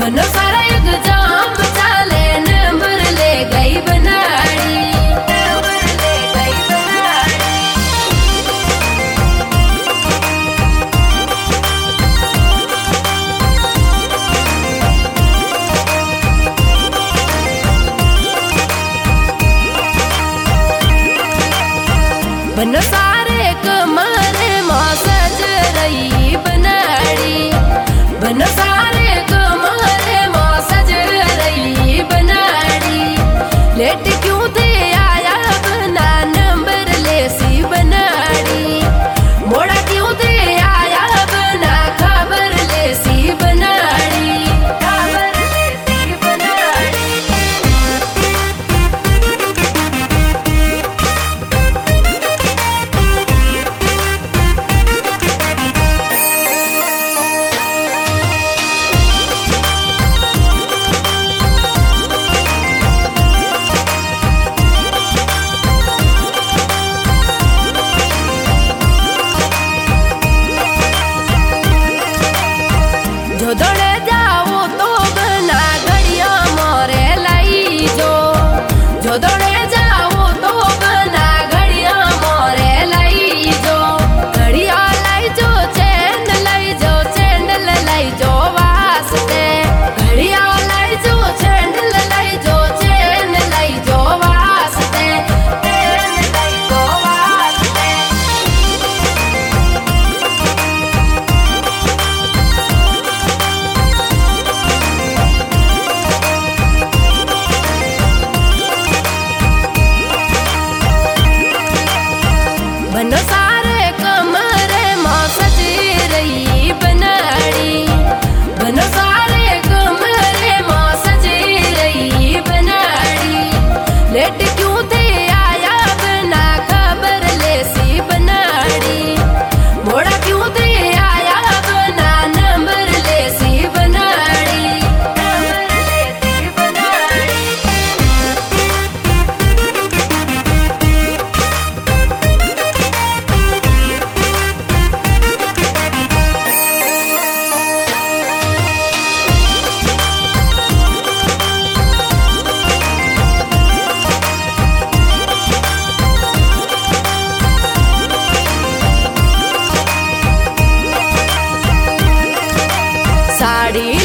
बनो सारा एग्जाम चाले नंबर ले गई बनाड़ी, नंबर ले गई बनाड़ी। बनो सारे कमरे मां सज रही बनाड़ी, बनो सारे कमरे मां सज रही बनाड़ी। लेट क्यों दे आया बना नंबर ले सी बनाड़ी, मोड़ा क्यों दे आया बना खबर ले सी बनाड़ी, खबर ले सी बनाड़ी। जो दौड़े जाओ तो बना घड़िया मोरे लाई जो दौड़े जाओ तो बना घड़िया मोरे लाई घड़िया लाई जो चैन लाई जो चैंडल लाई जो वास्ते, घड़िया लाई जो चैंडल लाई जो चैन लाई जो वास्ते, चैन लाई जो वास्ते। बनो सारे कमरे मां सजी रही बनाड़ी, बनो सारे कमरे मां सजी रही बनाड़ी। लेट क्यों दे आया बना खबर ले सी बनाड़ी, मोड़ा क्यों दे आया बना नंबर ले सी बनाड़ी, नंबर ले सी बनाड़ी। साड़ी